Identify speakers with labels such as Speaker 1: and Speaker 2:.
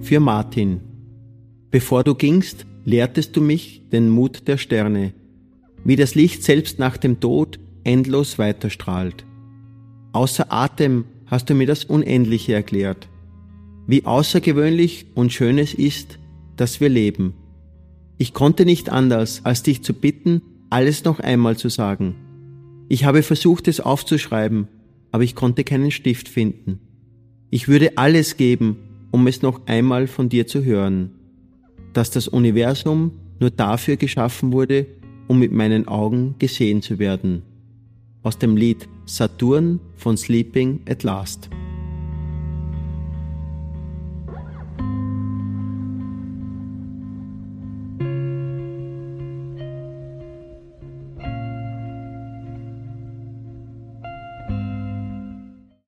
Speaker 1: für Martin. Bevor du gingst, lehrtest du mich den Mut der Sterne, wie das Licht selbst nach dem Tod endlos weiterstrahlt. Außer Atem hast du mir das Unendliche erklärt, wie außergewöhnlich und schön es ist, dass wir leben. Ich konnte nicht anders, als dich zu bitten, alles noch einmal zu sagen. Ich habe versucht, es aufzuschreiben, aber ich konnte keinen Stift finden. Ich würde alles geben, um es noch einmal von dir zu hören, dass das Universum nur dafür geschaffen wurde, um mit meinen Augen gesehen zu werden. Aus dem Lied Saturn von Sleeping at Last.